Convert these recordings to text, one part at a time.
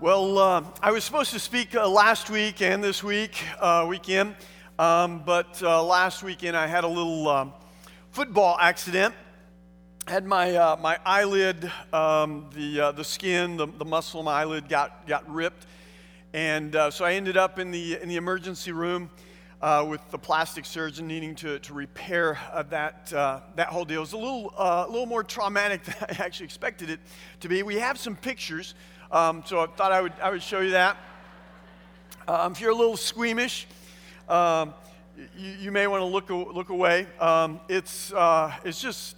I was supposed to speak last week and this weekend, but last weekend I had a little football accident. Had my eyelid, the skin, the muscle in my eyelid got ripped, and so I ended up in the emergency room with the plastic surgeon needing to repair that whole deal. It was a little more traumatic than I actually expected it to be. We have some pictures. So I thought I would show you that. If you're a little squeamish, you may want to look away. It's just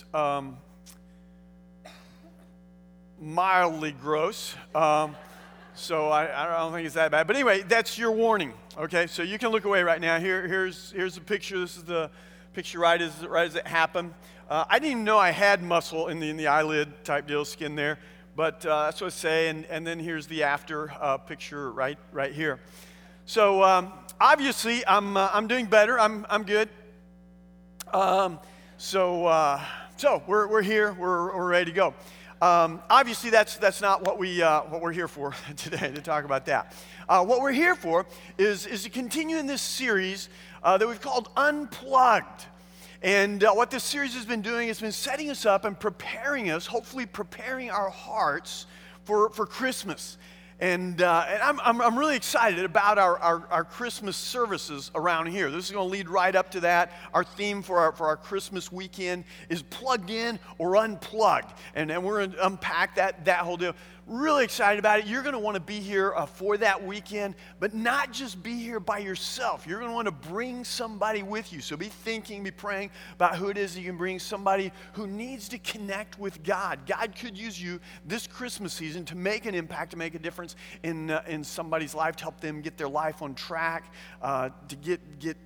mildly gross. So I don't think it's that bad. But anyway, that's your warning. Okay, so you can look away right now. Here's the picture. This is the picture right as it happened. I didn't even know I had muscle in the eyelid type deal, skin there. But that's what I say, and then here's the after picture right here. So obviously I'm doing better. I'm good. So we're here. We're ready to go. Obviously that's not what we're here for today, to talk about that. What we're here for is to continue in this series that we've called Unplugged. And what this series has been doing has been setting us up and preparing us, hopefully preparing our hearts for Christmas. And I'm really excited about our Christmas services around here. This is going to lead right up to that. Our theme for our Christmas weekend is plugged in or unplugged. And we're going to unpack that whole deal. Really excited about it. You're going to want to be here for that weekend, but not just be here by yourself. You're going to want to bring somebody with you. So be thinking, be praying about who it is that you can bring, somebody who needs to connect with God. God could use you this Christmas season to make an impact, to make a difference in somebody's life, to help them get their life on track, to get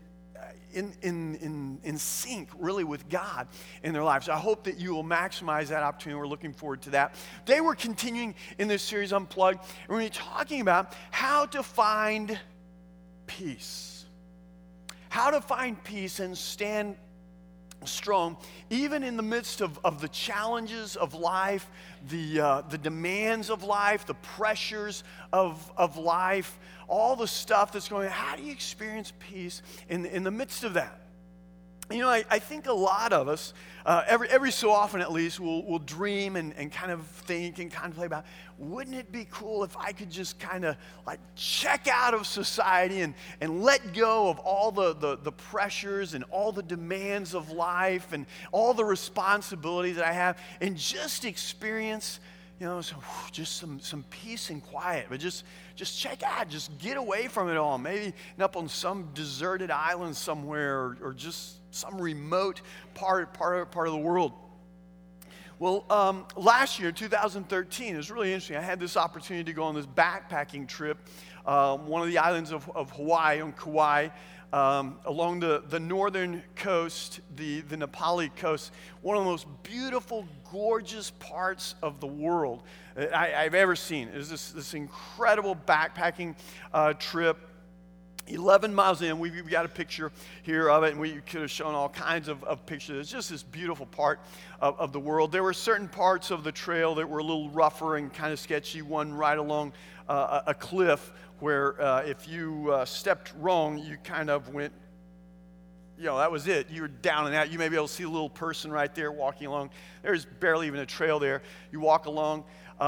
in sync really with God in their lives. So I hope that you will maximize that opportunity. We're looking forward to that. Today we're continuing in this series Unplugged, and we're going to be talking about how to find peace. How to find peace and stand strong, even in the midst of the challenges of life, the demands of life, the pressures of life, all the stuff that's going on. How do you experience peace in the midst of that? You know, I think a lot of us, every so often at least, will dream and kind of think and contemplate about, wouldn't it be cool if I could just kind of like check out of society and let go of all the pressures and all the demands of life and all the responsibilities that I have and just experience, just some peace and quiet, but just check out, just get away from it all. Maybe up on some deserted island somewhere, or just some remote part of the world. Well, last year, 2013, it was really interesting. I had this opportunity to go on this backpacking trip, one of the islands of Hawaii, on Kauai, along the northern coast, the Nepali coast, one of the most beautiful, gorgeous parts of the world I've ever seen. It was this incredible backpacking trip. 11 miles in, we've got a picture here of it, and we could have shown all kinds of pictures. It's just this beautiful part of the world. There were certain parts of the trail that were a little rougher and kind of sketchy, one right along a cliff where if you stepped wrong, you kind of went, that was it. You were down and out. You may be able to see a little person right there walking along. There's barely even a trail there. You walk along,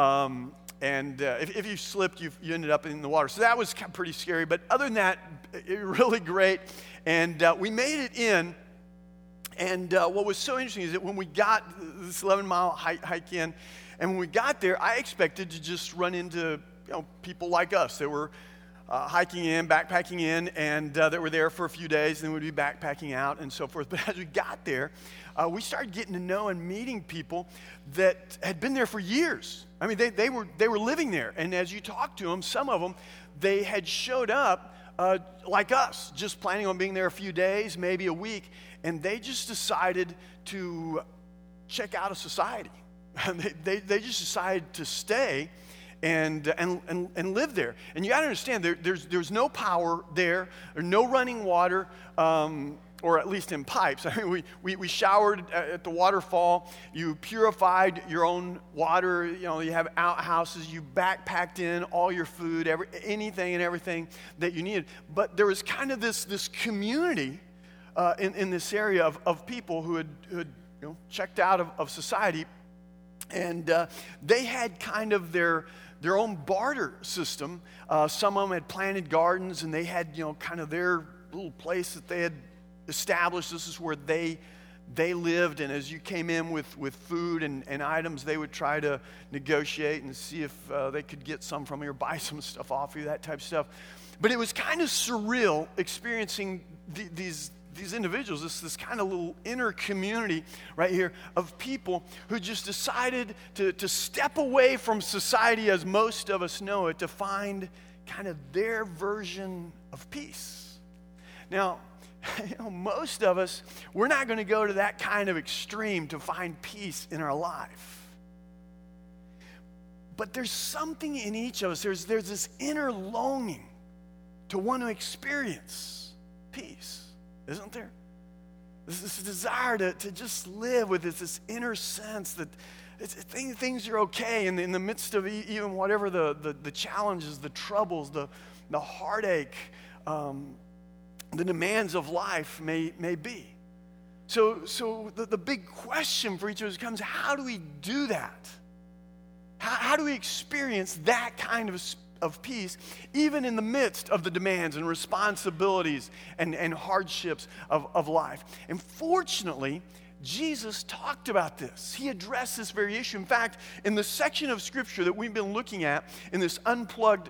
and if you slipped, you ended up in the water. So that was pretty scary. But other than that, really great. And we made it in. And what was so interesting is that when we got this 11-mile hike in, and when we got there, I expected to just run into people like us that were hiking in, backpacking in, and that were there for a few days, and then we'd be backpacking out and so forth. But as we got there, we started getting to know and meeting people that had been there for years. I mean, they were living there, and as you talk to them, some of them, they had showed up like us, just planning on being there a few days, maybe a week, and they just decided to check out of society. They just decided to stay and live there. And you got to understand, there's no power there, there's no running water. or at least in pipes. I mean, we showered at the waterfall. You purified your own water. You know, you have outhouses. You backpacked in all your food, anything and everything that you needed. But there was kind of this community in this area of people who had checked out of society, and they had kind of their own barter system. Some of them had planted gardens, and they had kind of their little place that they had established. This is where they lived, and as you came in with food and items, they would try to negotiate and see if they could get some from you or buy some stuff off you, that type of stuff. But it was kind of surreal experiencing these individuals, this kind of little inner community right here of people who just decided to step away from society as most of us know it, to find kind of their version of peace. Now, most of us, we're not going to go to that kind of extreme to find peace in our life. But there's something in each of us. There's this inner longing to want to experience peace, isn't there? There's this desire to just live with this inner sense that things are okay in the midst of even whatever the challenges, the troubles, the heartache, the demands of life may be. So the big question for each of us comes, how do we do that? How do we experience that kind of peace, even in the midst of the demands and responsibilities and hardships of life? And fortunately, Jesus talked about this. He addressed this very issue. In fact, in the section of Scripture that we've been looking at in this Unplugged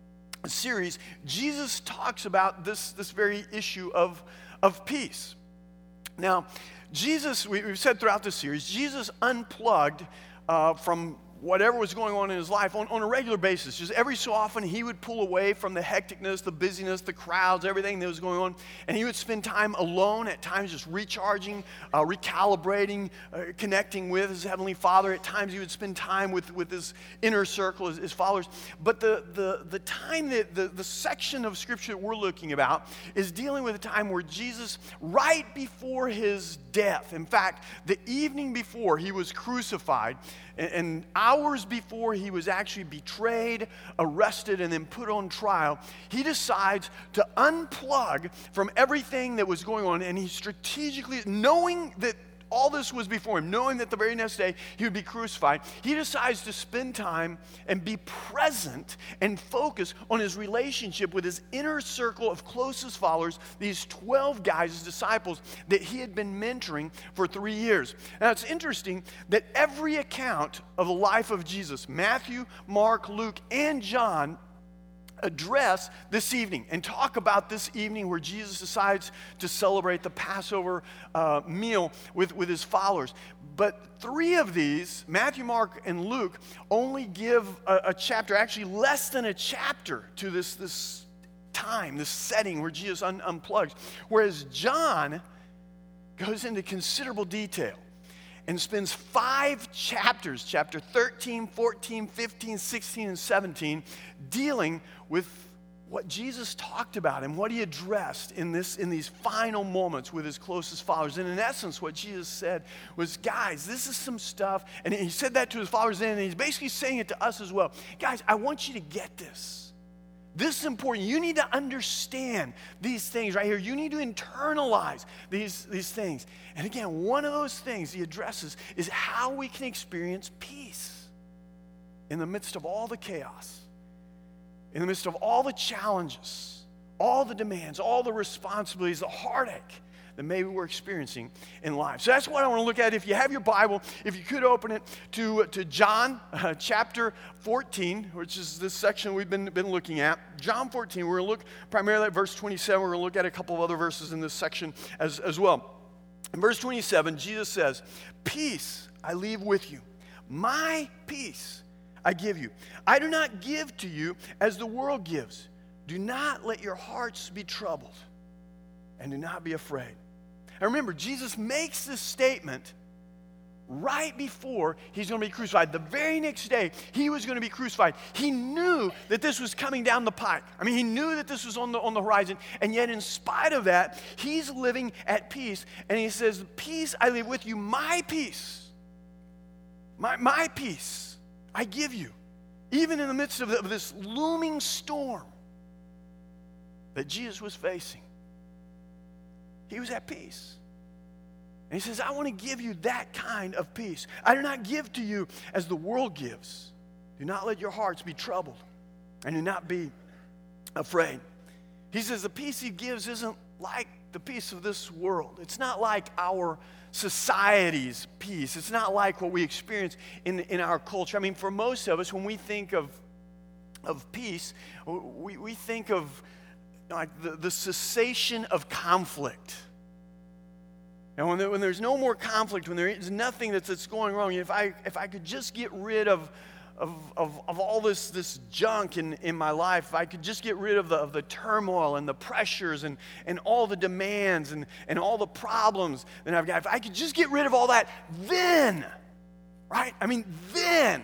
series, Jesus talks about this very issue of peace. Now, Jesus, we've said throughout this series, Jesus unplugged from whatever was going on in his life on a regular basis. Just every so often, he would pull away from the hecticness, the busyness, the crowds, everything that was going on, and he would spend time alone, at times just recharging, recalibrating, connecting with his Heavenly Father. At times, he would spend time with his inner circle, his followers. But the time that the section of Scripture that we're looking about is dealing with a time where Jesus, right before his death, in fact, the evening before he was crucified, and hours before he was actually betrayed, arrested, and then put on trial, he decides to unplug from everything that was going on, and he strategically, knowing that all this was before him, knowing that the very next day he would be crucified, he decides to spend time and be present and focus on his relationship with his inner circle of closest followers, these 12 guys, his disciples, that he had been mentoring for 3 years. Now, it's interesting that every account of the life of Jesus, Matthew, Mark, Luke, and John, address this evening and talk about this evening where Jesus decides to celebrate the Passover meal with his followers. But 3 of these, Matthew, Mark, and Luke, only give a chapter, actually less than a chapter, to this time, this setting where Jesus unplugs. Whereas John goes into considerable detail and spends 5 chapters, chapter 13, 14, 15, 16, and 17, dealing with what Jesus talked about and what he addressed in these final moments with his closest followers. And in essence, what Jesus said was, guys, this is some stuff, and he said that to his followers then, and he's basically saying it to us as well. Guys, I want you to get this. This is important. You need to understand these things right here. You need to internalize these things. And again, one of those things he addresses is how we can experience peace in the midst of all the chaos, in the midst of all the challenges, all the demands, all the responsibilities, the heartache that maybe we're experiencing in life. So that's what I want to look at. If you have your Bible, if you could open it to John chapter 14, which is this section we've been looking at. John 14, we're going to look primarily at verse 27. We're going to look at a couple of other verses in this section as well. In verse 27, Jesus says, "Peace I leave with you. My peace I give you. I do not give to you as the world gives. Do not let your hearts be troubled, and do not be afraid." Now remember, Jesus makes this statement right before he's going to be crucified. The very next day, he was going to be crucified. He knew that this was coming down the pike. I mean, he knew that this was on the horizon. And yet, in spite of that, he's living at peace. And he says, peace I leave with you, my peace. My peace I give you. Even in the midst of this looming storm that Jesus was facing, he was at peace. And he says, I want to give you that kind of peace. I do not give to you as the world gives. Do not let your hearts be troubled, and do not be afraid. He says the peace he gives isn't like the peace of this world. It's not like our society's peace. It's not like what we experience in our culture. I mean, for most of us, when we think of peace, we think of like the cessation of conflict. And when there's no more conflict, when there is nothing that's going wrong, if I could just get rid of all this junk in my life, if I could just get rid of the turmoil and the pressures and all the demands and all the problems that I've got, if I could just get rid of all that, then, right? I mean, then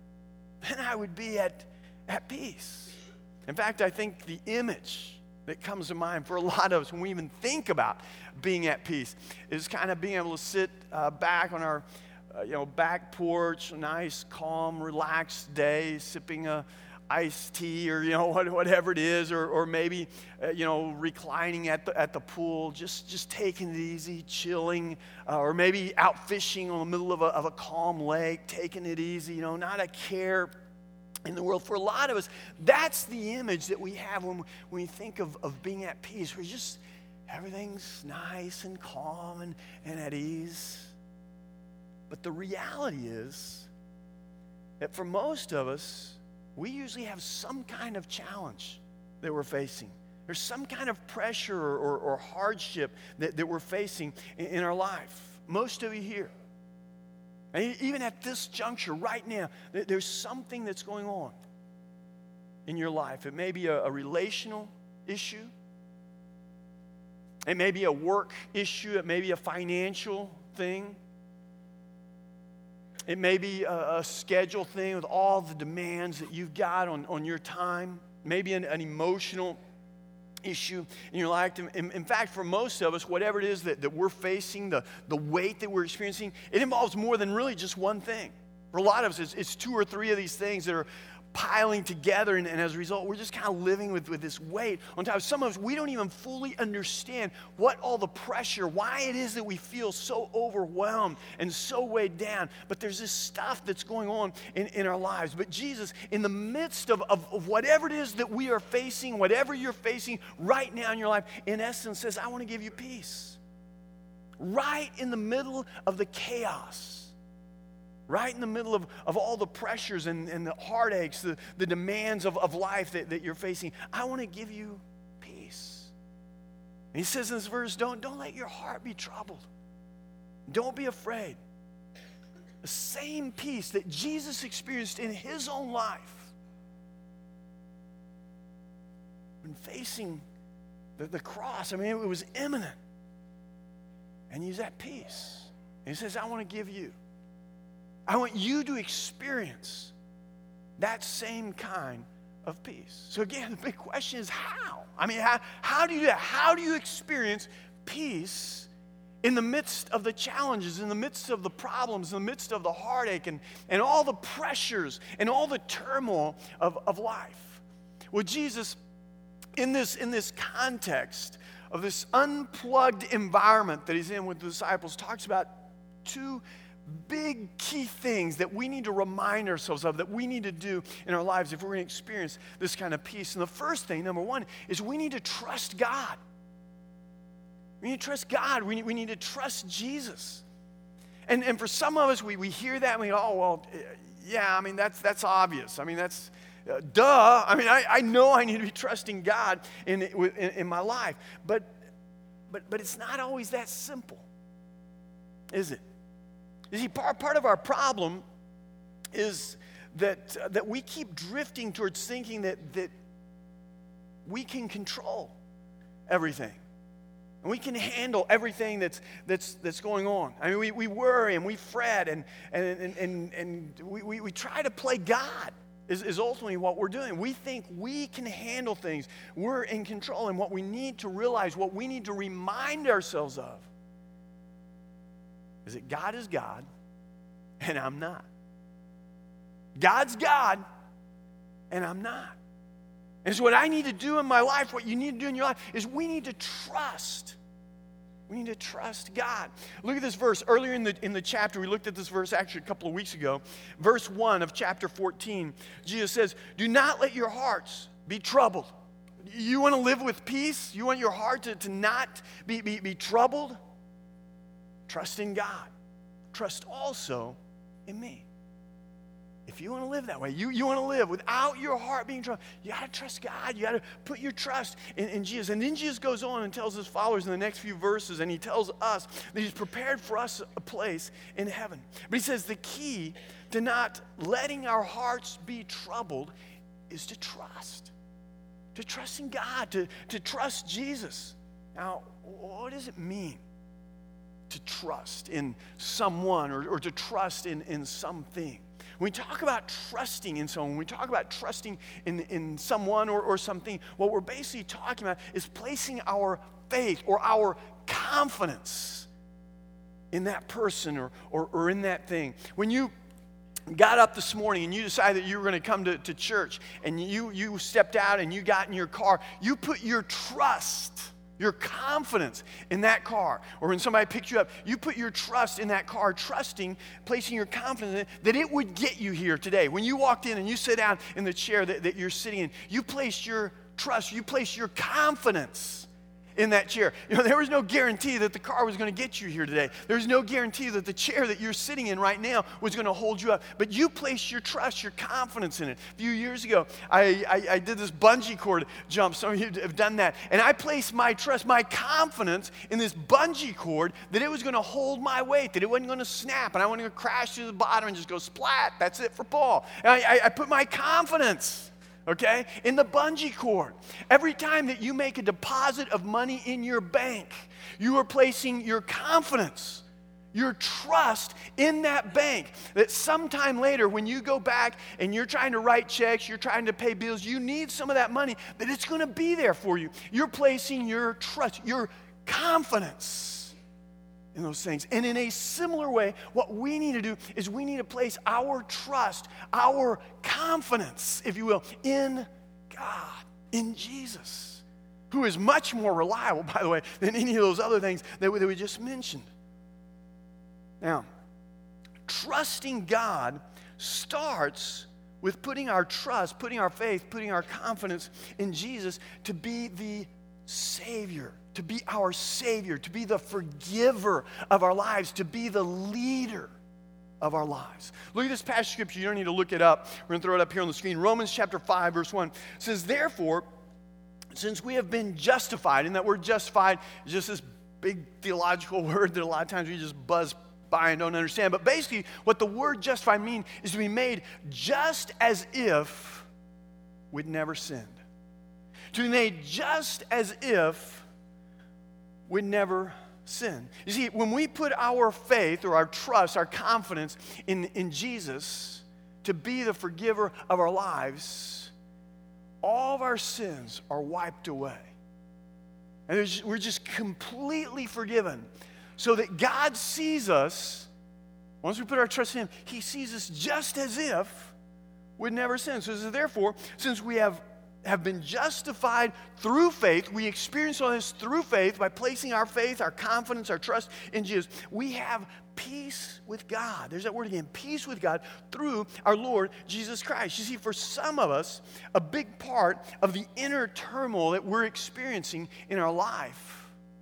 I would be at peace. In fact, I think the image that comes to mind for a lot of us when we even think about being at peace is kind of being able to sit back on our back porch, a nice, calm, relaxed day, sipping a iced tea or whatever it is, or maybe reclining at the pool, just taking it easy, chilling, or maybe out fishing in the middle of a calm lake, taking it easy, not a care in the world. For a lot of us, that's the image that we have when we think of being at peace. We're just, everything's nice and calm and at ease. But the reality is that for most of us, we usually have some kind of challenge that we're facing. There's some kind of pressure or hardship that we're facing in our life. Most of you here. And even at this juncture right now, there's something that's going on in your life. It may be a relational issue. It may be a work issue. It may be a financial thing. It may be a schedule thing with all the demands that you've got on your time. Maybe an emotional issue in your life. In fact, for most of us, whatever it is that we're facing, the weight that we're experiencing, it involves more than really just one thing. For a lot of us, it's two or three of these things that are piling together, and as a result, we're just kind of living with this weight on top. Some of us, we don't even fully understand what all the pressure, why it is that we feel so overwhelmed and so weighed down. But there's this stuff that's going on in our lives. But Jesus, in the midst of whatever it is that we are facing, whatever you're facing right now in your life, in essence says, I want to give you peace. Right in the middle of the chaos. Right in the middle of all the pressures and the heartaches, the demands of life that you're facing, I want to give you peace. And he says in this verse, don't let your heart be troubled. Don't be afraid. The same peace that Jesus experienced in his own life when facing the cross, I mean, it was imminent. And he's at peace. And he says, I want to give you. I want you to experience that same kind of peace. So again, the big question is how? I mean, how do you do that? How do you experience peace in the midst of the challenges, in the midst of the problems, in the midst of the heartache and all the pressures and all the turmoil of life? Well, Jesus, in this context of this unplugged environment that he's in with the disciples, talks about two big key things that we need to remind ourselves of, that we need to do in our lives if we're going to experience this kind of peace. And the first thing, number one, is we need to trust God. We need to trust God. We need to trust Jesus. And for some of us, we hear that and we go, oh, well, yeah, I mean, that's obvious. I mean, that's duh. I mean, I know I need to be trusting God in my life. But it's not always that simple, is it? You see, part of our problem is that we keep drifting towards thinking that we can control everything. And we can handle everything that's going on. I mean, we worry and we fret and we try to play God is ultimately what we're doing. We think we can handle things. We're in control. And what we need to realize, what we need to remind ourselves of, is that God is God and I'm not. God's God and I'm not. And so what I need to do in my life, what you need to do in your life, is we need to trust. We need to trust God. Look at this verse. Earlier in the chapter, we looked at this verse actually a couple of weeks ago. Verse 1 of chapter 14, Jesus says, do not let your hearts be troubled. You want to live with peace? You want your heart to not be troubled? Trust in God. Trust also in me. If you want to live that way, you want to live without your heart being troubled, you got to trust God. You got to put your trust in Jesus. And then Jesus goes on and tells his followers in the next few verses, and he tells us that he's prepared for us a place in heaven. But he says the key to not letting our hearts be troubled is to trust. To trust in God, to trust Jesus. Now, what does it mean to trust in someone or to trust in something? When we talk about trusting in someone, when we talk about trusting in someone or something, what we're basically talking about is placing our faith or our confidence in that person or in that thing. When you got up this morning and you decided that you were going to come to church and you stepped out and you got in your car, you put your trust, your confidence in that car. Or when somebody picked you up, you put your trust in that car, trusting, placing your confidence in it, that it would get you here today. When you walked in and you sit down in the chair that you're sitting in, you placed your trust, you placed your confidence in that chair. You know, there was no guarantee that the car was going to get you here today. There's no guarantee that the chair that you're sitting in right now was going to hold you up. But you placed your trust, your confidence in it. A few years ago, I did this bungee cord jump. Some of you have done that. And I placed my trust, my confidence in this bungee cord that it was going to hold my weight, that it wasn't going to snap, and I wasn't going to crash to the bottom and just go splat. That's it for Paul. And I put my confidence, okay, in the bungee cord. Every time that you make a deposit of money in your bank, you are placing your confidence, your trust in that bank, that sometime later when you go back and you're trying to write checks, you're trying to pay bills, you need some of that money, that it's going to be there for you. You're placing your trust, your confidence in those things. And in a similar way, what we need to do is we need to place our trust, our confidence, if you will, in God, in Jesus, who is much more reliable, by the way, than any of those other things that we just mentioned. Now, trusting God starts with putting our trust, putting our faith, putting our confidence in Jesus to be the Savior, to be our Savior, to be the forgiver of our lives, to be the leader of our lives. Look at this passage of scripture. You don't need to look it up. We're going to throw it up here on the screen. Romans chapter 5, verse 1 says, therefore, since we have been justified, and that word justified is just this big theological word that a lot of times we just buzz by and don't understand. But basically, what the word justified means is to be made just as if we'd never sinned. To be made just as if we'd never sin. You see, when we put our faith or our trust, our confidence in Jesus to be the forgiver of our lives, all of our sins are wiped away. And we're just completely forgiven. So that God sees us, once we put our trust in Him, He sees us just as if we'd never sinned. So therefore, since we have been justified through faith, we experience all this through faith by placing our faith, our confidence, our trust in Jesus. We have peace with God. There's that word again, peace with God through our Lord Jesus Christ. You see, for some of us, a big part of the inner turmoil that we're experiencing in our life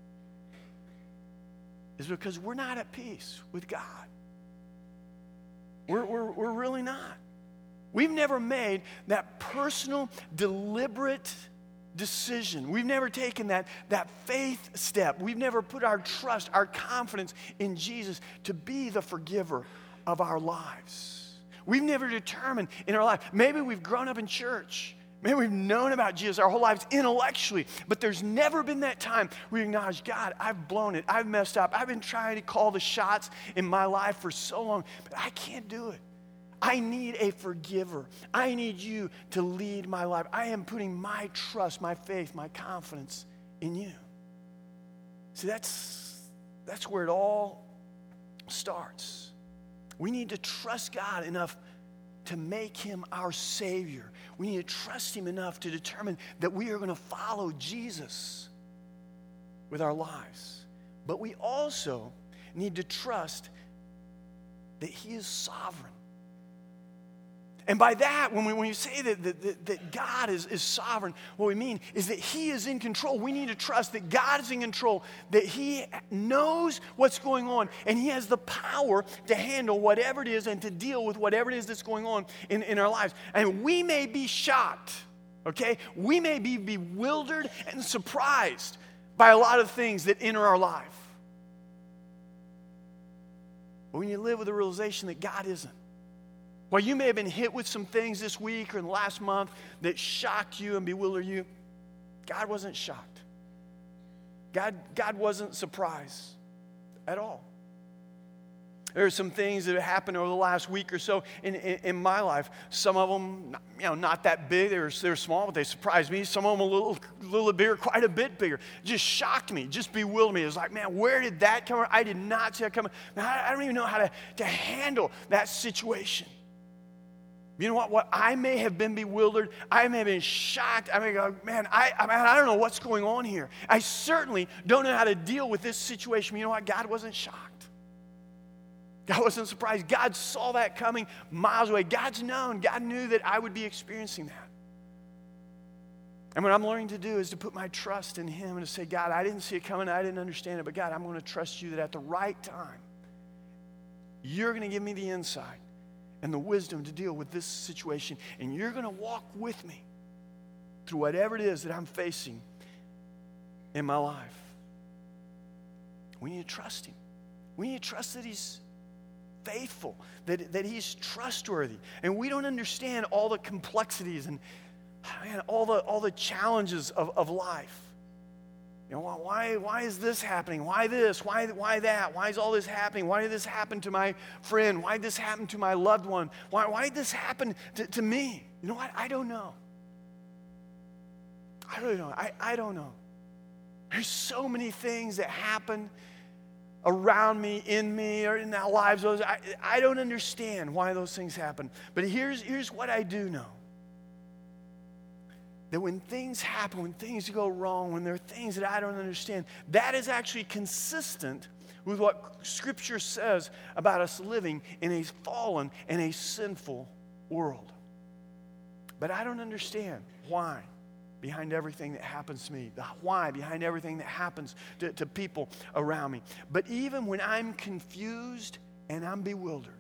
is because we're not at peace with God. We're really not. We've never made that personal, deliberate decision. We've never taken that faith step. We've never put our trust, our confidence in Jesus to be the forgiver of our lives. We've never determined in our life, maybe we've grown up in church, Man, we've known about Jesus our whole lives intellectually, but there's never been that time where we acknowledge, God, I've blown it. I've messed up. I've been trying to call the shots in my life for so long, but I can't do it. I need a forgiver. I need you to lead my life. I am putting my trust, my faith, my confidence in you. See, that's where it all starts. We need to trust God enough to make him our Savior. We need to trust him enough to determine that we are going to follow Jesus with our lives. But we also need to trust that he is sovereign. And by that, when you say that God is sovereign, what we mean is that he is in control. We need to trust that God is in control, that he knows what's going on, and he has the power to handle whatever it is and to deal with whatever it is that's going on in our lives. And we may be shocked, okay? We may be bewildered and surprised by a lot of things that enter our life. But when you live with the realization that God isn't, while you may have been hit with some things this week or in the last month that shocked you and bewildered you, God wasn't shocked. God wasn't surprised at all. There are some things that have happened over the last week or so in my life. Some of them, not that big. They're small, but they surprised me. Some of them a little bigger, quite a bit bigger. Just shocked me, just bewildered me. It was like, man, where did that come from? I did not see that coming. I don't even know how to handle that situation. You know what? I may have been bewildered. I may have been shocked. I may go, man, I don't know what's going on here. I certainly don't know how to deal with this situation. You know what? God wasn't shocked. God wasn't surprised. God saw that coming miles away. God's known. God knew that I would be experiencing that. And what I'm learning to do is to put my trust in him and to say, God, I didn't see it coming. I didn't understand it. But God, I'm going to trust you that at the right time, you're going to give me the insight and the wisdom to deal with this situation. And you're going to walk with me through whatever it is that I'm facing in my life. We need to trust him. We need to trust that he's faithful, that he's trustworthy. And we don't understand all the complexities and all the challenges of life. You know, why is this happening? Why this? Why that? Why is all this happening? Why did this happen to my friend? Why did this happen to my loved one? Why did this happen to me? You know what? I don't know. I really don't. I don't know. There's so many things that happen around me, in me, or in our lives. I don't understand why those things happen. But here's what I do know. That when things happen, when things go wrong, when there are things that I don't understand, that is actually consistent with what Scripture says about us living in a fallen and a sinful world. But I don't understand why behind everything that happens to me, the why behind everything that happens to people around me. But even when I'm confused and I'm bewildered,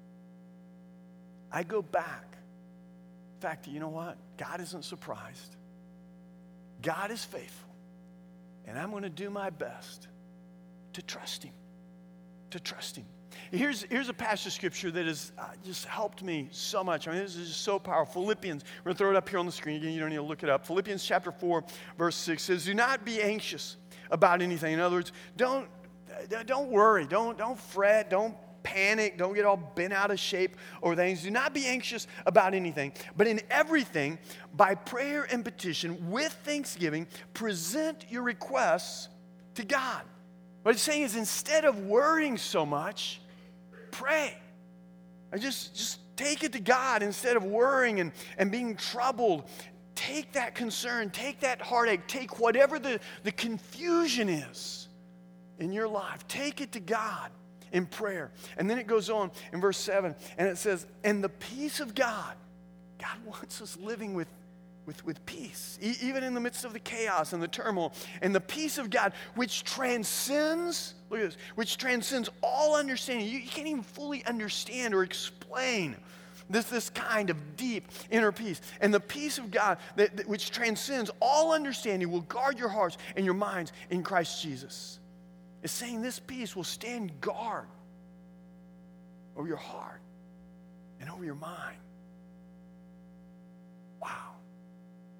I go back. In fact, you know what? God isn't surprised. God is faithful. And I'm going to do my best to trust him. To trust him. Here's a passage of Scripture that has just helped me so much. I mean, this is just so powerful. Philippians, we're going to throw it up here on the screen again. You don't need to look it up. Philippians chapter 4, verse 6 says, do not be anxious about anything. In other words, don't worry. Don't fret. Don't panic. Don't get all bent out of shape over things. Do not be anxious about anything, but in everything, by prayer and petition, with thanksgiving, present your requests to God. What it's saying is, instead of worrying so much, pray. I just take it to God instead of worrying and being troubled. Take that concern, take that heartache, take whatever the confusion is in your life. Take it to God in prayer. And then it goes on in verse 7, and it says, and the peace of God wants us living with peace, even in the midst of the chaos and the turmoil. And the peace of God, which transcends, look at this, which transcends all understanding. You can't even fully understand or explain this kind of deep inner peace. And the peace of God, which transcends all understanding, will guard your hearts and your minds in Christ Jesus. It's saying this peace will stand guard over your heart and over your mind. Wow.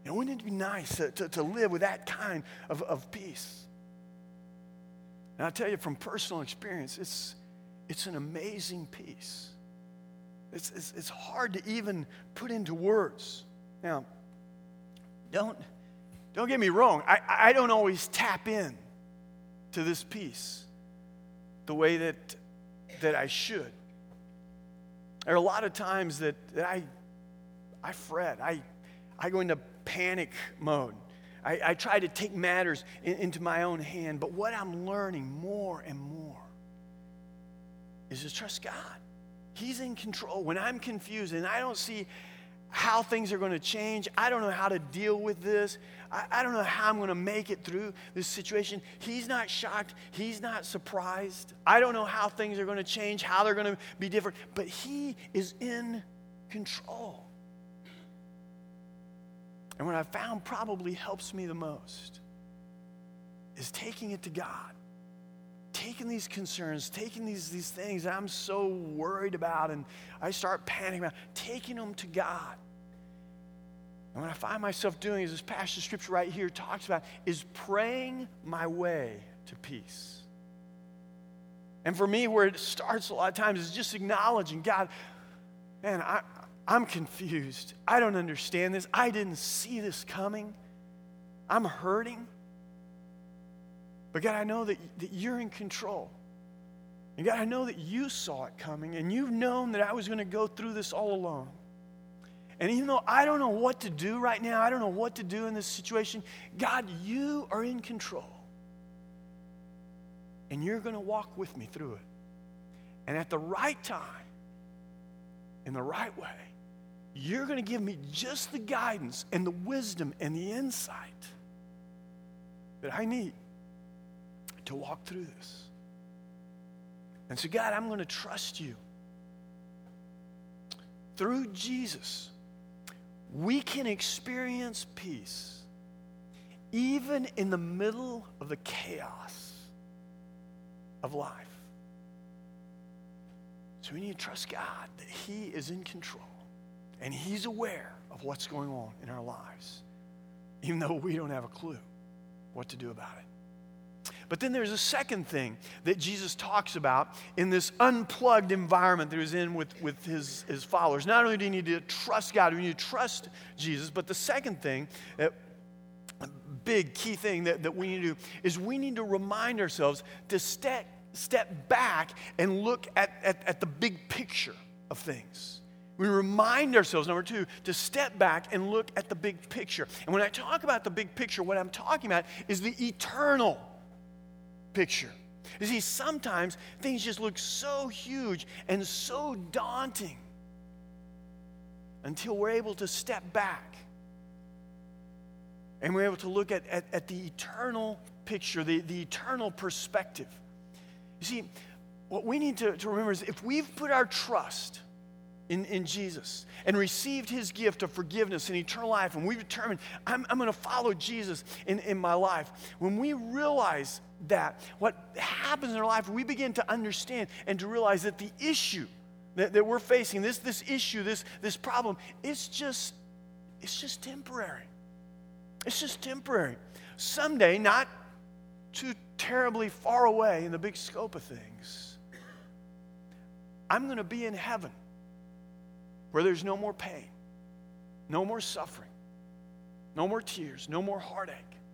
Wouldn't it be nice to live with that kind of peace? And I'll tell you from personal experience, it's an amazing peace. It's hard to even put into words. Now, don't get me wrong. I don't always tap in to this peace the way that I should. There are a lot of times that I fret. I go into panic mode. I try to take matters into my own hand. But what I'm learning more and more is to trust God. He's in control. When I'm confused and I don't see how things are going to change, I don't know how to deal with this, I don't know how I'm going to make it through this situation. He's not shocked. He's not surprised. I don't know how things are going to change, how they're going to be different, but He is in control. And what I found probably helps me the most is taking it to God. Taking these concerns, taking these things that I'm so worried about and I start panicking about, taking them to God. And what I find myself doing, as this passage of Scripture right here talks about, is praying my way to peace. And for me, where it starts a lot of times is just acknowledging, God, man, I'm confused. I don't understand this. I didn't see this coming. I'm hurting. But God, I know that you're in control. And God, I know that you saw it coming, and you've known that I was going to go through this all alone. And even though I don't know what to do right now, I don't know what to do in this situation, God, you are in control. And you're going to walk with me through it. And at the right time, in the right way, you're going to give me just the guidance and the wisdom and the insight that I need to walk through this. And so, God, I'm going to trust you. Through Jesus, we can experience peace even in the middle of the chaos of life. So we need to trust God that He is in control and He's aware of what's going on in our lives, even though we don't have a clue what to do about it. But then there's a second thing that Jesus talks about in this unplugged environment that he was in with his followers. Not only do you need to trust God, we need to trust Jesus, but the second thing, a big key thing that we need to do is we need to remind ourselves to step back and look at the big picture of things. We remind ourselves, number two, to step back and look at the big picture. And when I talk about the big picture, what I'm talking about is the eternal picture. You see, sometimes things just look so huge and so daunting until we're able to step back and we're able to look at the eternal picture, the eternal perspective. You see, what we need to remember is if we've put our trust in Jesus and received His gift of forgiveness and eternal life, and we've determined, I'm going to follow Jesus in my life, when we realize that, what happens in our life, we begin to understand and to realize that the issue that we're facing, this issue, this problem, it's just temporary. It's just temporary. Someday, not too terribly far away in the big scope of things, I'm going to be in heaven where there's no more pain, no more suffering, no more tears, no more heartache.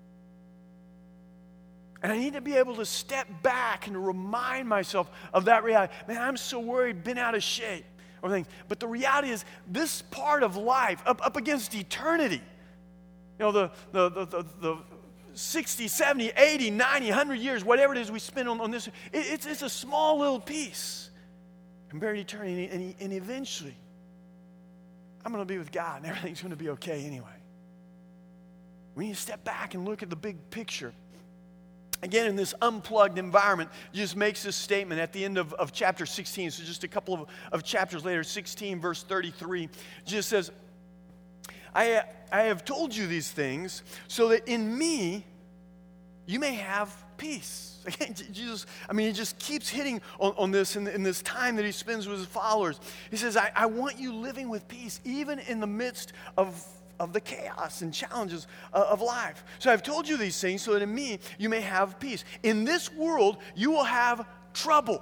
And I need to be able to step back and to remind myself of that reality. Man, I'm so worried, been out of shape, or things. But the reality is, this part of life, up against eternity, you know, the 60, 70, 80, 90, 100 years, whatever it is we spend on this, it's a small little piece compared to eternity. And eventually, I'm going to be with God, and everything's going to be okay anyway. We need to step back and look at the big picture. Again, in this unplugged environment, Jesus makes this statement at the end of chapter 16. So just a couple of chapters later, 16, verse 33. Jesus says, I have told you these things so that in me you may have peace. Again, Jesus, he just keeps hitting on this in this time that he spends with his followers. He says, I want you living with peace, even in the midst of of the chaos and challenges of life. So I've told you these things so that in me you may have peace. In this world, you will have trouble.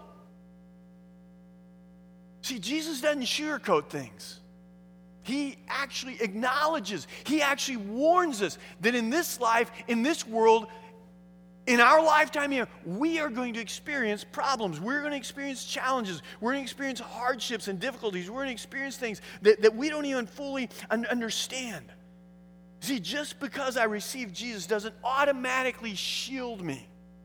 See, Jesus doesn't sugarcoat things. He actually acknowledges, he actually warns us that in this life, in this world, in our lifetime here, we are going to experience problems. We're going to experience challenges. We're going to experience hardships and difficulties. We're going to experience things that we don't even fully understand. See, just because I received Jesus doesn't automatically shield me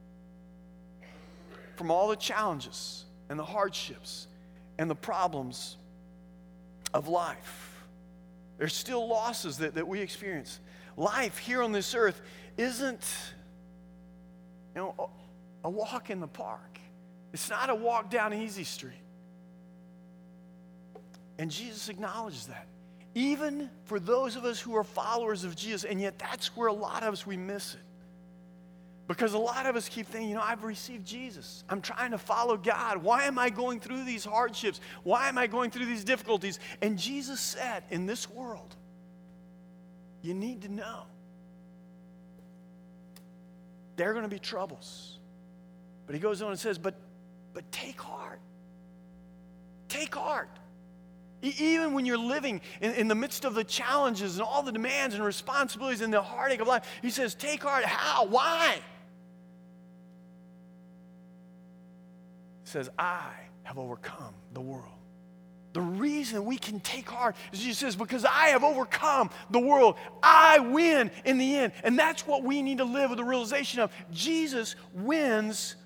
from all the challenges and the hardships and the problems of life. There's still losses that we experience. Life here on this earth isn't, a walk in the park. It's not a walk down Easy Street. And Jesus acknowledges that. Even for those of us who are followers of Jesus, and yet that's where a lot of us, we miss it. Because a lot of us keep thinking, I've received Jesus. I'm trying to follow God. Why am I going through these hardships? Why am I going through these difficulties? And Jesus said, in this world, you need to know there are going to be troubles. But he goes on and says, but take heart. Take heart. Even when you're living in the midst of the challenges and all the demands and responsibilities and the heartache of life, he says, take heart. How? Why? He says, I have overcome the world. The reason we can take heart is Jesus says, because I have overcome the world. I win in the end. And that's what we need to live with the realization of. Jesus wins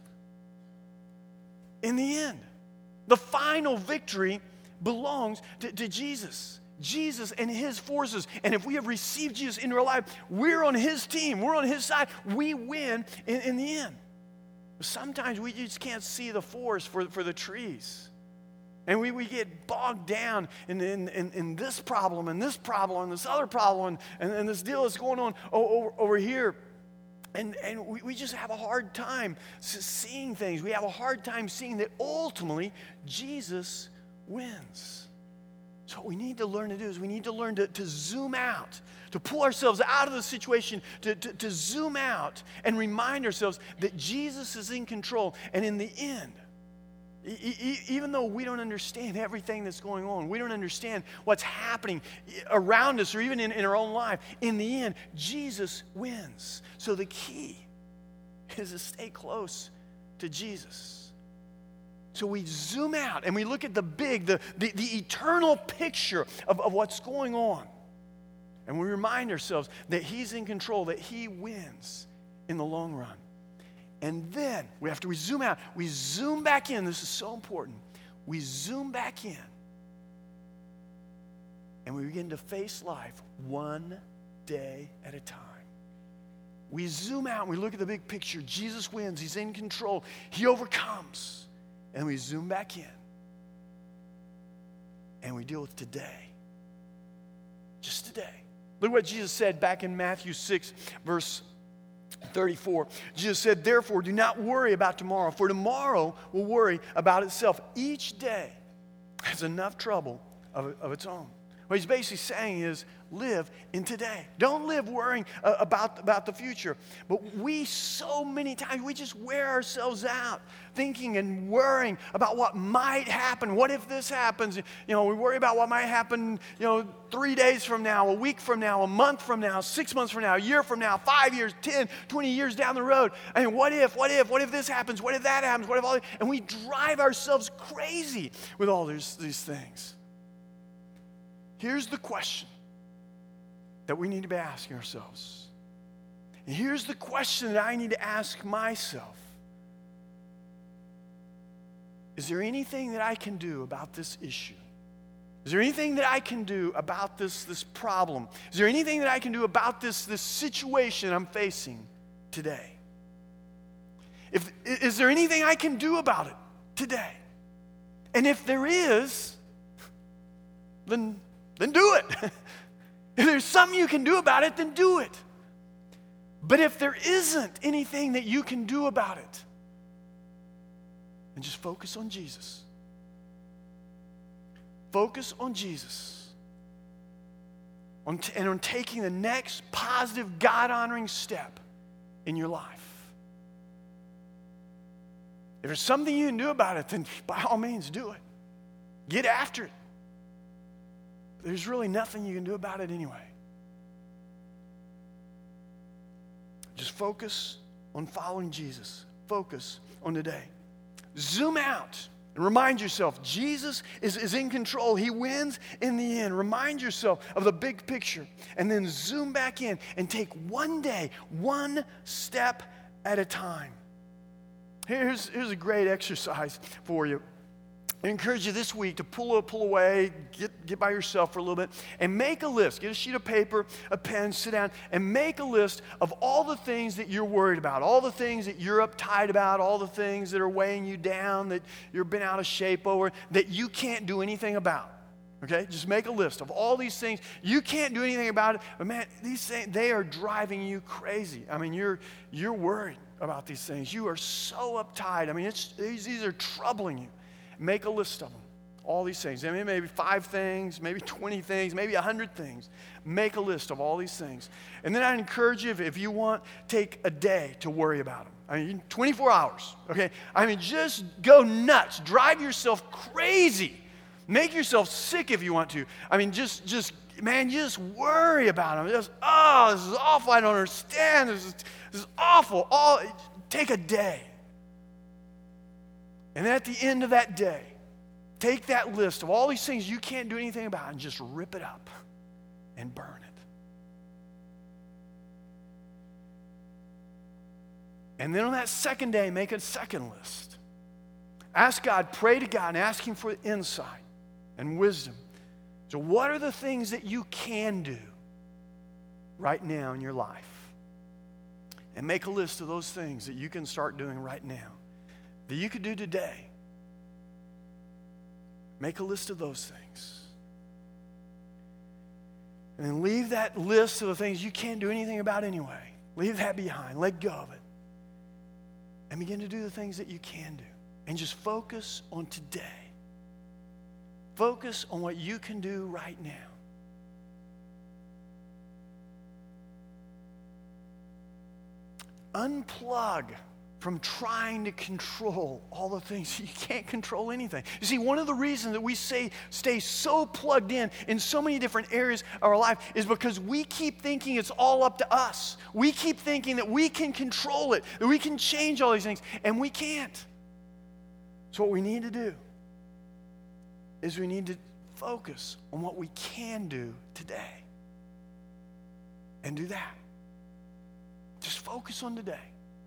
in the end. The final victory belongs to Jesus. Jesus and his forces. And if we have received Jesus into our life, we're on his team. We're on his side. We win in the end. Sometimes we just can't see the forest for the trees. And we get bogged down in this problem and this problem and this other problem and this deal that's going on over here. And we just have a hard time seeing things. We have a hard time seeing that ultimately Jesus wins. So what we need to learn to do is we need to learn to zoom out, to pull ourselves out of the situation, to zoom out and remind ourselves that Jesus is in control. And in the end, even though we don't understand everything that's going on, we don't understand what's happening around us or even in our own life, in the end, Jesus wins. So the key is to stay close to Jesus. So we zoom out and we look at the big, the eternal picture of what's going on. And we remind ourselves that he's in control, that he wins in the long run. And then we zoom out. We zoom back in. This is so important. We zoom back in. And we begin to face life one day at a time. We zoom out and we look at the big picture. Jesus wins. He's in control. He overcomes. And we zoom back in. And we deal with today. Just today. Look what Jesus said back in Matthew 6, verse 34. Jesus said, therefore, do not worry about tomorrow, for tomorrow will worry about itself. Each day has enough trouble of its own. What he's basically saying is, live in today. Don't live worrying about the future. But we so many times, we just wear ourselves out thinking and worrying about what might happen. What if this happens? We worry about what might happen, 3 days from now, a week from now, a month from now, 6 months from now, a year from now, 5 years, 10, 20 years down the road. And what if this happens? What if that happens? What if all? And we drive ourselves crazy with all these things. Here's the question that we need to be asking ourselves. And here's the question that I need to ask myself. Is there anything that I can do about this issue? Is there anything that I can do about this problem? Is there anything that I can do about this situation I'm facing today? Is there anything I can do about it today? And if there is, then do it. If there's something you can do about it, then do it. But if there isn't anything that you can do about it, then just focus on Jesus. Focus on Jesus. and on taking the next positive, God-honoring step in your life. If there's something you can do about it, then by all means do it. Get after it. There's really nothing you can do about it anyway. Just focus on following Jesus. Focus on today. Zoom out and remind yourself Jesus is in control. He wins in the end. Remind yourself of the big picture and then zoom back in and take one day, one step at a time. Here's a great exercise for you. I encourage you this week to pull away, get by yourself for a little bit, and make a list. Get a sheet of paper, a pen, sit down, and make a list of all the things that you're worried about, all the things that you're uptight about, all the things that are weighing you down, that you've been out of shape over, that you can't do anything about. Okay? Just make a list of all these things. You can't do anything about it, but man, these things, they are driving you crazy. I mean, you're worried about these things. You are so uptight. I mean, these are troubling you. Make a list of them, all these things. I mean, maybe 5 things, maybe 20 things, maybe 100 things. Make a list of all these things. And then I encourage you, if you want, take a day to worry about them. I mean, 24 hours, okay? I mean, just go nuts. Drive yourself crazy. Make yourself sick if you want to. I mean, just worry about them. Just, this is awful. I don't understand. This is awful. Take a day. And then at the end of that day, take that list of all these things you can't do anything about and just rip it up and burn it. And then on that second day, make a second list. Ask God, pray to God, and ask Him for insight and wisdom. So what are the things that you can do right now in your life? And make a list of those things that you can start doing right now, that you could do today. Make a list of those things. And then leave that list of the things you can't do anything about anyway. Leave that behind. Let go of it. And begin to do the things that you can do. And just focus on today. Focus on what you can do right now. Unplug from trying to control all the things. You can't control anything. You see, one of the reasons that we stay so plugged in so many different areas of our life is because we keep thinking it's all up to us. We keep thinking that we can control it, that we can change all these things, and we can't. So what we need to do is we need to focus on what we can do today. And do that. Just focus on today.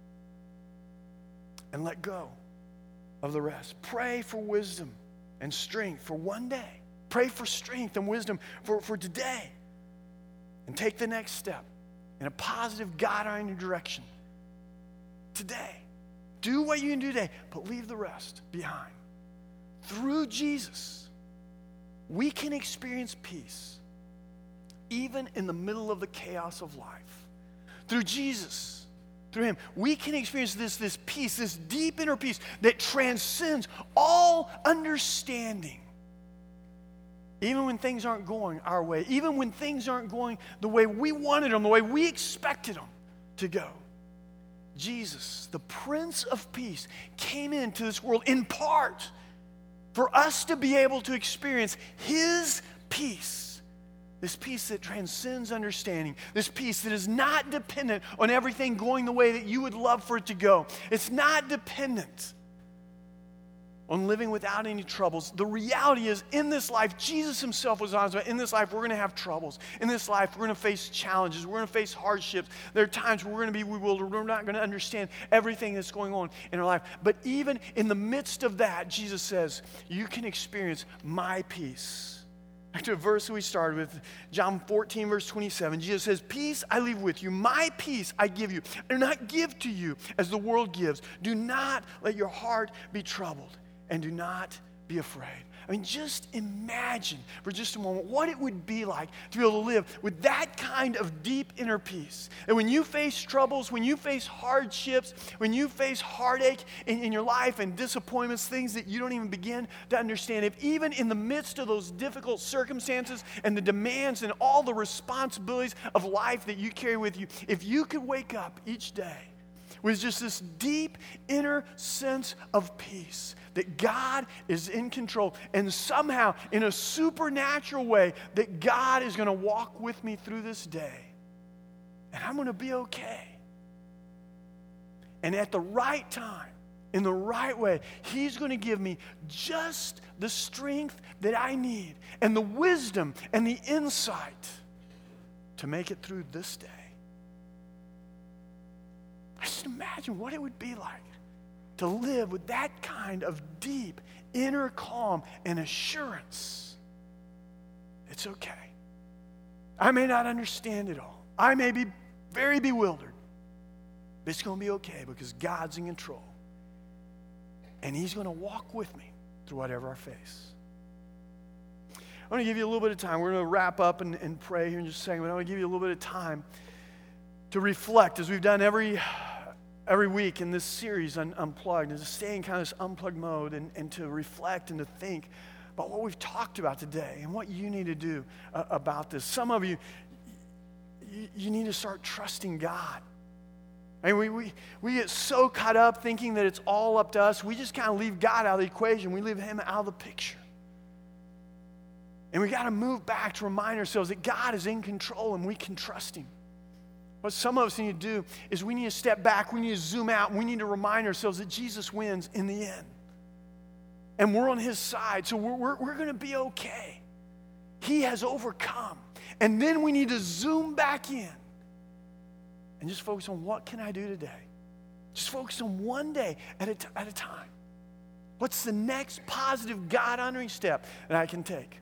And let go of the rest. Pray for wisdom and strength for one day. Pray for strength and wisdom for today. And take the next step in a positive, God-honoring direction today. Do what you can do today, but leave the rest behind. Through Jesus, we can experience peace, even in the middle of the chaos of life. Through Jesus, through Him, we can experience this peace, this deep inner peace that transcends all understanding. Even when things aren't going our way, even when things aren't going the way we wanted them, the way we expected them to go. Jesus, the Prince of Peace, came into this world in part for us to be able to experience His peace. This peace that transcends understanding. This peace that is not dependent on everything going the way that you would love for it to go. It's not dependent on living without any troubles. The reality is, in this life, Jesus Himself was honest about, in this life, we're going to have troubles. In this life, we're going to face challenges. We're going to face hardships. There are times where we're going to be bewildered. We're not going to understand everything that's going on in our life. But even in the midst of that, Jesus says, you can experience my peace. Back to a verse that we started with, John 14, verse 27. Jesus says, peace I leave with you. My peace I give you. I do not give to you as the world gives. Do not let your heart be troubled, and do not be afraid. I mean, just imagine for just a moment what it would be like to be able to live with that kind of deep inner peace. And when you face troubles, when you face hardships, when you face heartache in your life and disappointments, things that you don't even begin to understand, if even in the midst of those difficult circumstances and the demands and all the responsibilities of life that you carry with you, if you could wake up each day with just this deep inner sense of peace, that God is in control, and somehow in a supernatural way that God is going to walk with me through this day, and I'm going to be okay. And at the right time, in the right way, He's going to give me just the strength that I need and the wisdom and the insight to make it through this day. I just imagine what it would be like to live with that kind of deep inner calm and assurance. It's okay. I may not understand it all. I may be very bewildered. But it's going to be okay because God's in control. And He's going to walk with me through whatever I face. I want to give you a little bit of time. We're going to wrap up and pray here in just a second. But I want to give you a little bit of time to reflect, as we've done every week in this series on Unplugged, and to stay in kind of this unplugged mode and to reflect and to think about what we've talked about today and what you need to do about this. Some of you need to start trusting God. I mean, we get so caught up thinking that it's all up to us. We just kind of leave God out of the equation. We leave Him out of the picture. And we got to move back to remind ourselves that God is in control and we can trust Him. What some of us need to do is we need to step back, we need to zoom out, and we need to remind ourselves that Jesus wins in the end. And we're on His side, so we're going to be okay. He has overcome. And then we need to zoom back in and just focus on what can I do today? Just focus on one day at a time. What's the next positive God-honoring step that I can take?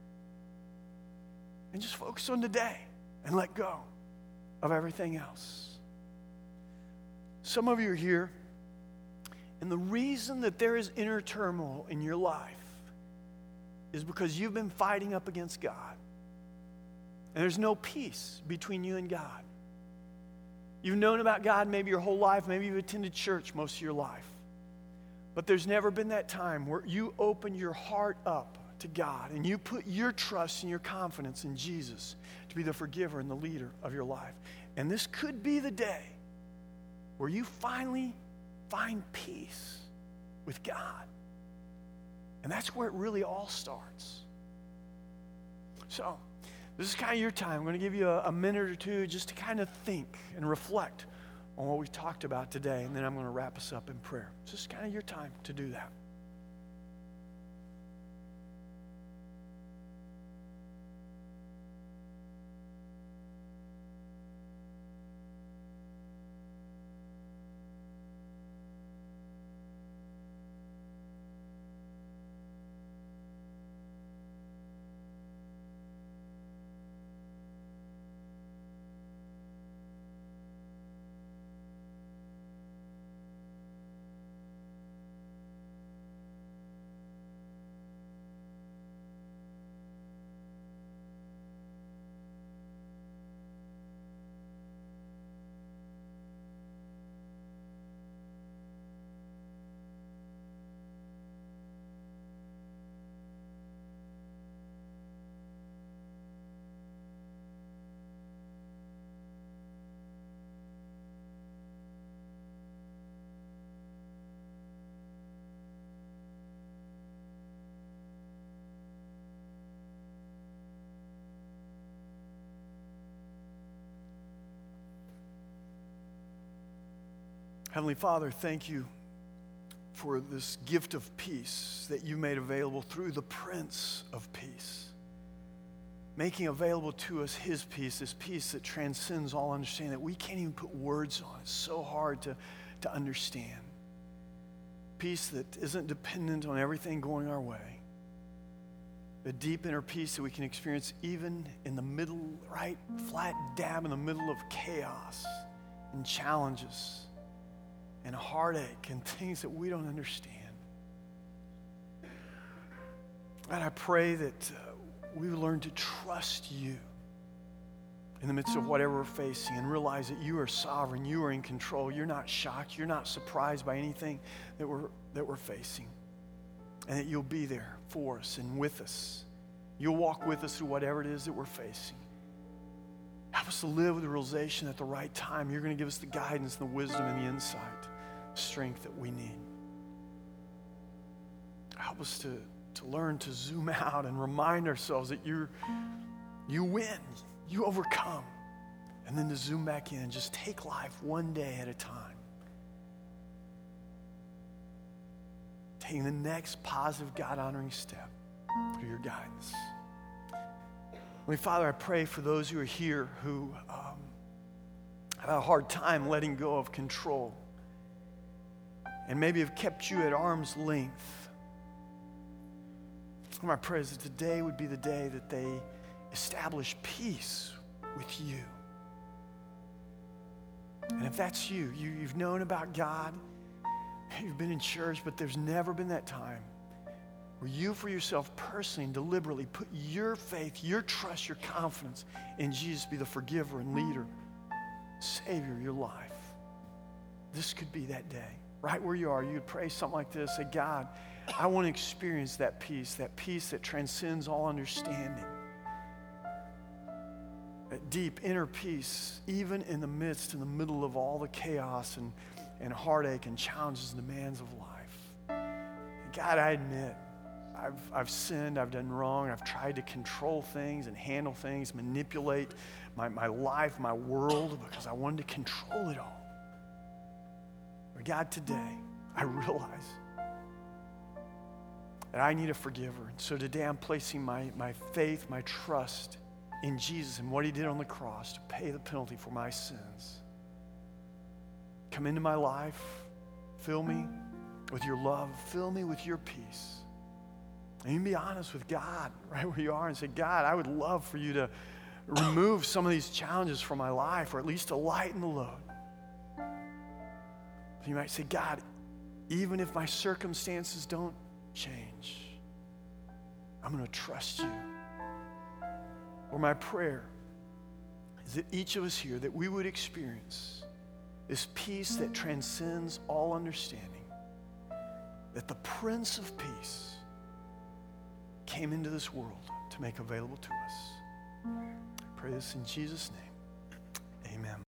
And just focus on today and let go of everything else. Some of you are here, and the reason that there is inner turmoil in your life is because you've been fighting up against God. And there's no peace between you and God. You've known about God maybe your whole life, maybe you've attended church most of your life. But there's never been that time where you open your heart up to God and you put your trust and your confidence in Jesus to be the forgiver and the leader of your life. And this could be the day where you finally find peace with God. And that's where it really all starts. So, this is kind of your time. I'm going to give you a minute or two just to kind of think and reflect on what we talked about today, and then I'm going to wrap us up in prayer. So this is kind of your time to do that. Heavenly Father, thank you for this gift of peace that you made available through the Prince of Peace, making available to us His peace, this peace that transcends all understanding, that we can't even put words on. It's so hard to understand. Peace that isn't dependent on everything going our way. The deep inner peace that we can experience even in the middle, right, flat dab in the middle of chaos and challenges and heartache and things that we don't understand. God, I pray that we learn to trust you in the midst of whatever we're facing and realize that you are sovereign, you are in control. You're not shocked, you're not surprised by anything that we're facing. And that you'll be there for us and with us. You'll walk with us through whatever it is that we're facing. Help us to live with the realization that at the right time, you're going to give us the guidance, the wisdom, and the insight, strength that we need. Help us to learn to zoom out and remind ourselves that you win, you overcome. And then to zoom back in and just take life one day at a time. Taking the next positive, God-honoring step through your guidance. Father, I pray for those who are here who have a hard time letting go of control and maybe have kept you at arm's length. My prayer is that today would be the day that they establish peace with you. And if that's you, you've known about God, you've been in church, but there's never been that time where you for yourself personally and deliberately put your faith, your trust, your confidence in Jesus to be the forgiver and leader, Savior of your life. This could be that day. Right where you are, you would pray something like this. Say, God, I want to experience that peace that transcends all understanding. That deep inner peace, even in the middle of all the chaos and heartache and challenges and demands of life. And God, I admit, I've sinned, I've done wrong, I've tried to control things and handle things, manipulate my life, my world, because I wanted to control it all. But God, today, I realize that I need a forgiver. And so today I'm placing my faith, my trust in Jesus and what he did on the cross to pay the penalty for my sins. Come into my life, fill me with your love, fill me with your peace. And you can be honest with God right where you are and say, God, I would love for you to remove some of these challenges from my life, or at least to lighten the load. You might say, God, even if my circumstances don't change, I'm going to trust you. Or my prayer is that each of us here, that we would experience this peace that transcends all understanding, that the Prince of Peace came into this world to make available to us. I pray this in Jesus' name. Amen.